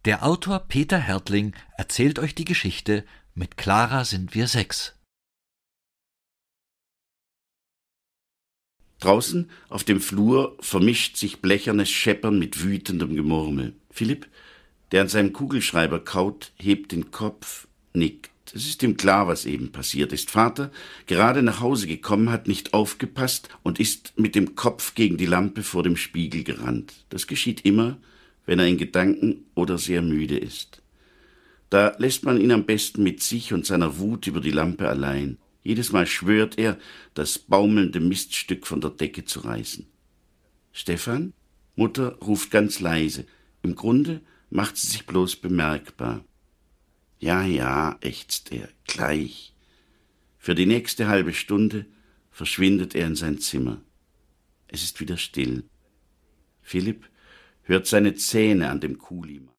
Der Autor Peter Härtling erzählt euch die Geschichte Mit Clara sind wir 6. Draußen auf dem Flur vermischt sich blechernes Scheppern mit wütendem Gemurmel. Philipp, der an seinem Kugelschreiber kaut, hebt den Kopf, nickt. Es ist ihm klar, was eben passiert ist. Vater, gerade nach Hause gekommen, hat nicht aufgepasst und ist mit dem Kopf gegen die Lampe vor dem Spiegel gerannt. Das geschieht immer, wenn er in Gedanken oder sehr müde ist. Da lässt man ihn am besten mit sich und seiner Wut über die Lampe allein. Jedes Mal schwört er, das baumelnde Miststück von der Decke zu reißen. Stefan? Mutter ruft ganz leise. Im Grunde macht sie sich bloß bemerkbar. Ja, ja, ächzt er, gleich. Für die nächste halbe Stunde verschwindet er in sein Zimmer. Es ist wieder still. Philipp hört seine Zähne an dem Kuli.